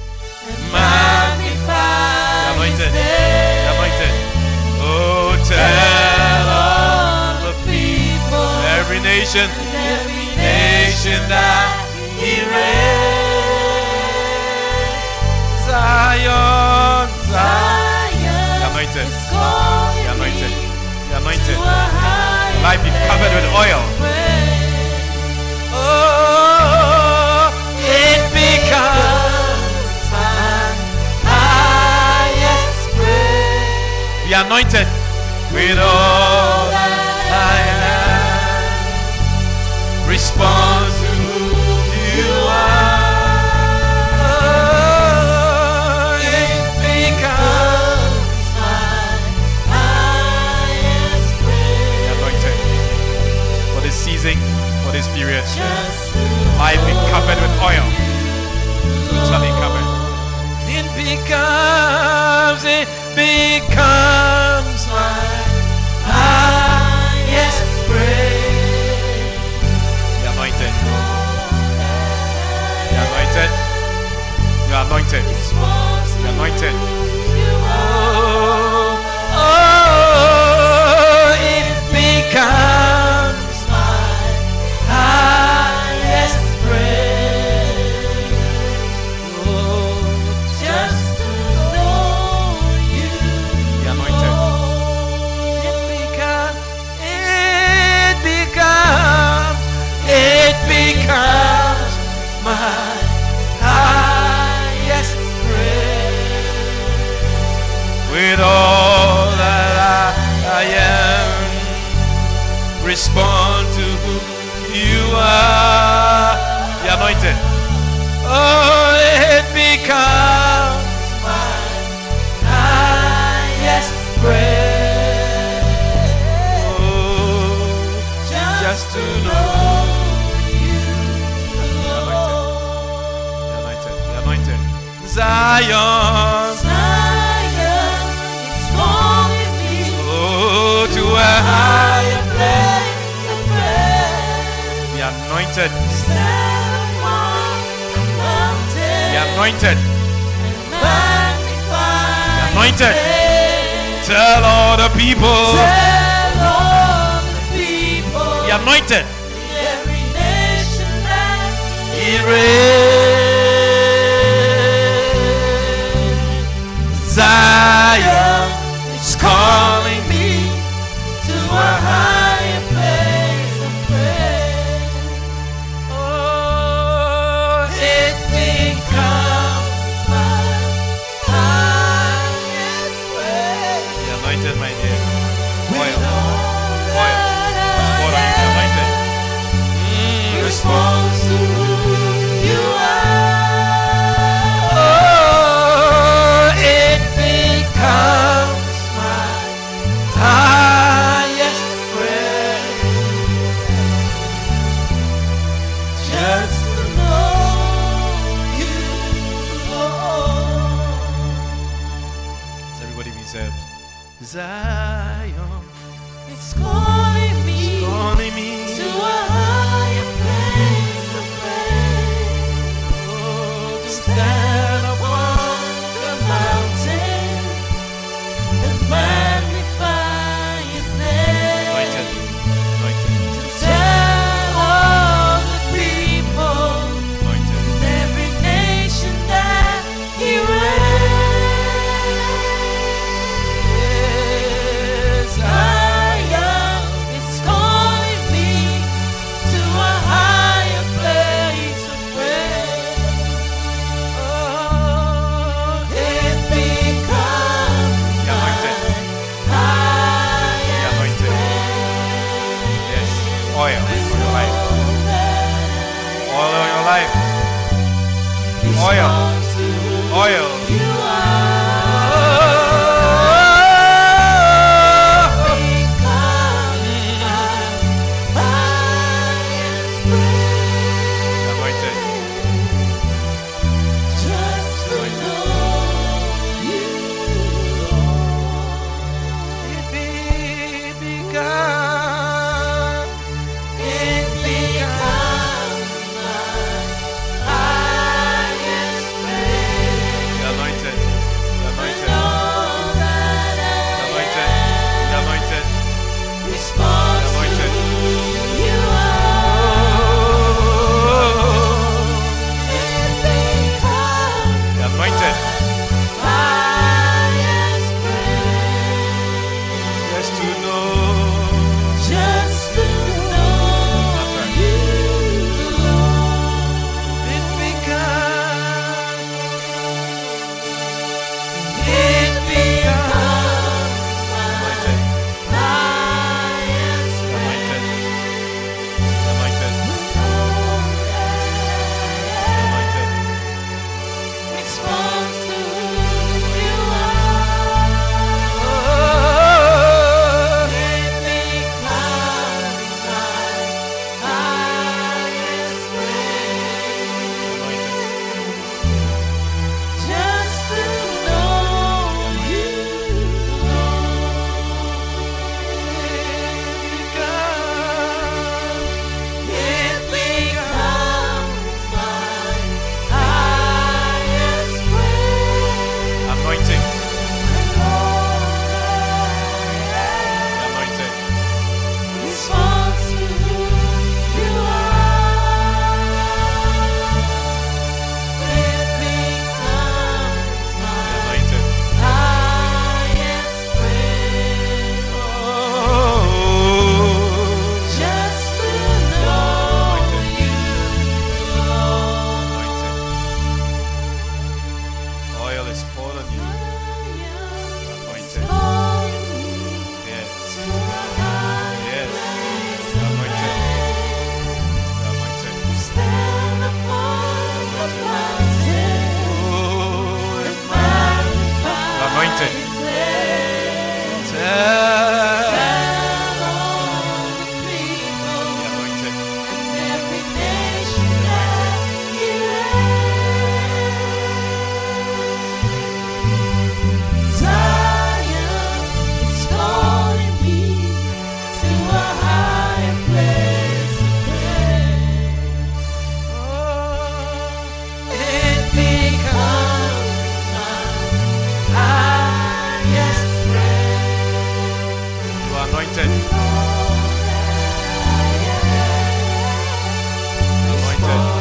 Magnify The anointed. His The name. anointed. Oh, tell Tell all all the people every nation, in every nation that He reigns. Zion, Zion. the Zion anointed. is calling The anointed. me The anointed. to a higher Life be covered with oil. praise. Oh, it becomes my highest praise. The anointed. With all that I am. Respond to who you are. Oh, it becomes My highest The praise. anointed. For this season, for this period. Just to Life be covered with oil. Totally covered. It becomes, it becomes my highest praise. The anointed. The anointed. You are anointed. The anointed. Oh, oh, it becomes my highest praise. Oh, Just to know you. The anointed. it becomes, it becomes, it becomes my highest praise. With all that I, I am. Respond to who you are. The anointed. Oh, it becomes my highest praise. Oh, Just to know the anointed. The anointed. Zion, Zion is calling me oh, to to a a higher higher place of praise. The anointed. Stand upon the mountain The anointed. and magnify The anointed. His name. Tell all the people. Tell all the people The anointed. in every nation that He reigns. Zion is calling me to a higher place of praise. Oh, it becomes My highest praise. The anointed, my dear. Oil. Oil. That Pour on you. The anointed. mm, responds to who you are. Oh, it becomes my highest praise. Just to know you, Lord. Does everybody be saved? Zion It's calling me calling me to a higher place of praise. oh, to Stand upon the mountain and magnify His name. Anointed. Anointed. To tell all the people Anointed. in every nation that He reigns. Zion Zion is calling me anointed. Anointed.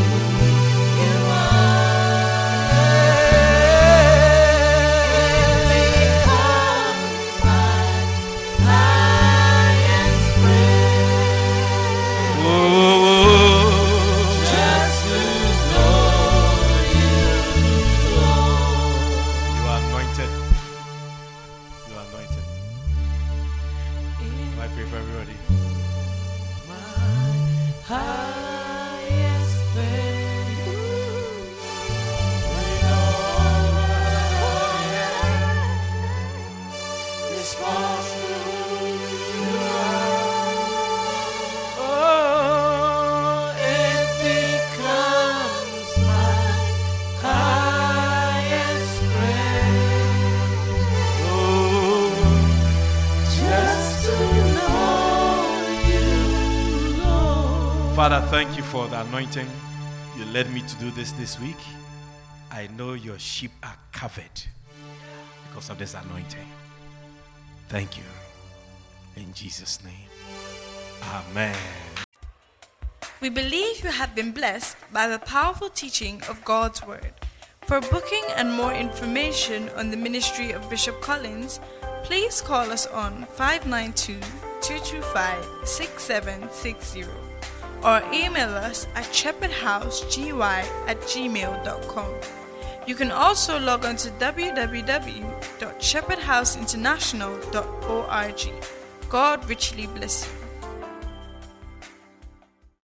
Father, thank you for the anointing you led me to do this this week. I know your sheep are covered because of this anointing. Thank you. In Jesus' name. Amen. We believe you have been blessed by the powerful teaching of God's Word. For booking and more information on the ministry of Bishop Collins, please call us on five nine two, two two five, six seven six zero or email us at shepherdhousegy at gmail dot com. You can also log on to w w w dot shepherd house international dot org. God richly bless you.